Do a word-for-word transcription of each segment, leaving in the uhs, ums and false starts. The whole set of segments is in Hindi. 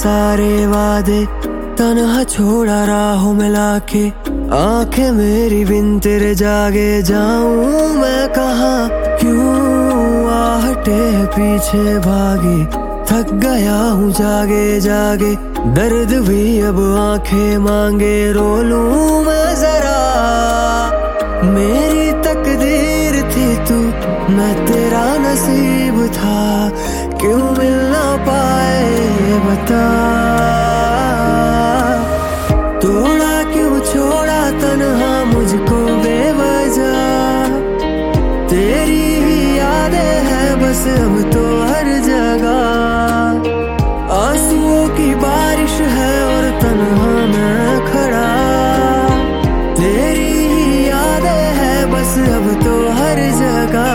सारे वादे तन्हा छोड़ा राहों में लाके। आंखें मेरी बिन तेरे जागे जाऊं मैं कहाँ, क्यों आहटे पीछे भागे। थक गया हूँ जागे जागे, दर्द भी अब आंखें मांगे। रो लूं मैं जरा, मेरी तकदीर थी तू, मैं तेरा नसीब था, क्यों मिल ना पाए ये बता। तोड़ा क्यों छोड़ा तन्हा मुझको बेवजह, तेरी ही यादें हैं बस अब तो हर जगह। आंसुओं की बारिश है और तन्हा मैं खड़ा, तेरी ही यादें हैं बस अब तो हर जगह।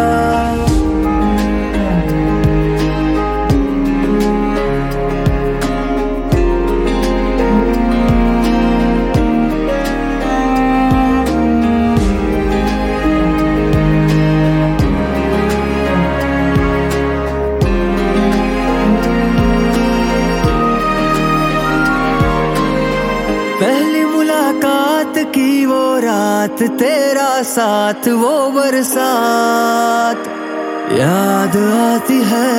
पहली मुलाकात की वो रात, तेरा साथ वो बरसात याद आती है।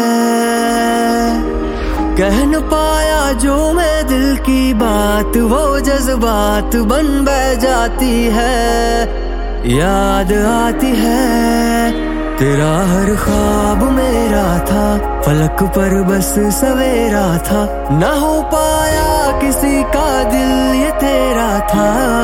कह न पाया जो मैं दिल की बात, वो जज्बात बन बह जाती है। याद आती है तेरा हर ख्वाब मेरा था, फलक पर बस सवेरा था। ना हो पाया किसी का दिल ये तेरा था,